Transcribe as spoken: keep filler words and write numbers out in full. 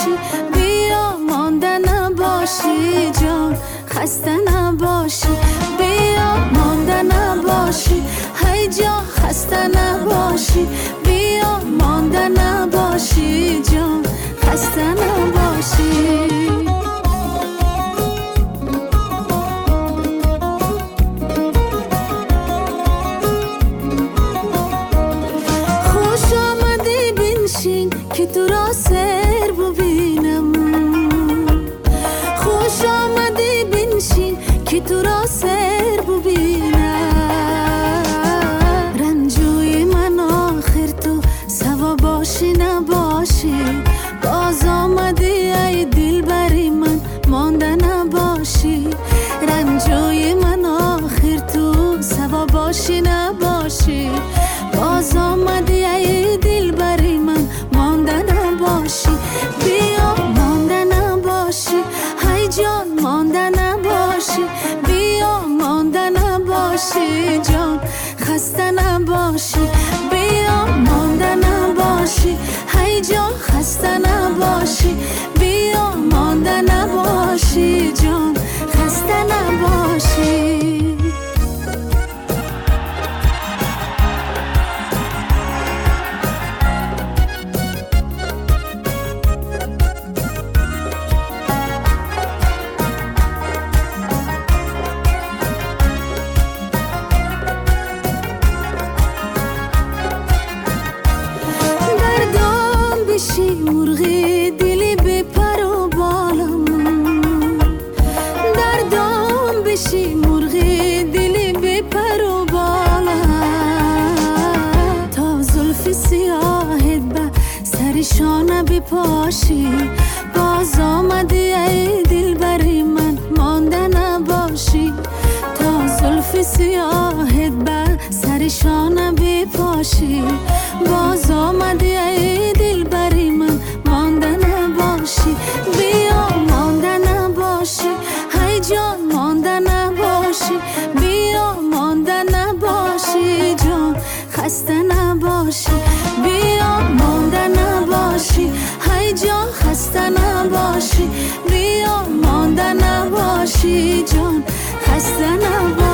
نباشی، بیا مانده نباشی جان، خسته نباشی. بیا مانده نباشی، هی جان خسته نباشی. بیا مانده نباشی جان، خسته نباشی. که تو را سر ببینم، خوش آمدی بنشین که تو را سر ببینم. رنجوی من آخر تو سوا باشی نباشی، باز آمدی ای دل بری من مانده نباشی. رنجوی من آخر تو سوا باشی نباشی، باز آمدی ای دل بری من مانده نباشی. بیا مانده نباشی، هی جان مانده نباشی. بیا مانده نباشی جان، خسته نباشی. بیا مانده نباشی، هی جان خسته نباشی. بیا مانده نباشی جان، خسته نباشی. بشی مرغی دلی به پر و بالم، در دام بشی مرغی دلی به پر و بالم. تا زلف سیاهت به سر شانه بپاشی، باز آمدی ای دل بری من مانده نباشی. تا زلف سیاهت به سر شانه بپاشی، باز آمدی ای دل بری من مانده نباشی. بیا مانده نباشی، هی جان مانده نباشی. بیا مانده نباشی جان، خسته نباشی. بیا مانده نباشی، هی جان خسته نباشی. بیا مانده نباشی جان، خسته نباشی.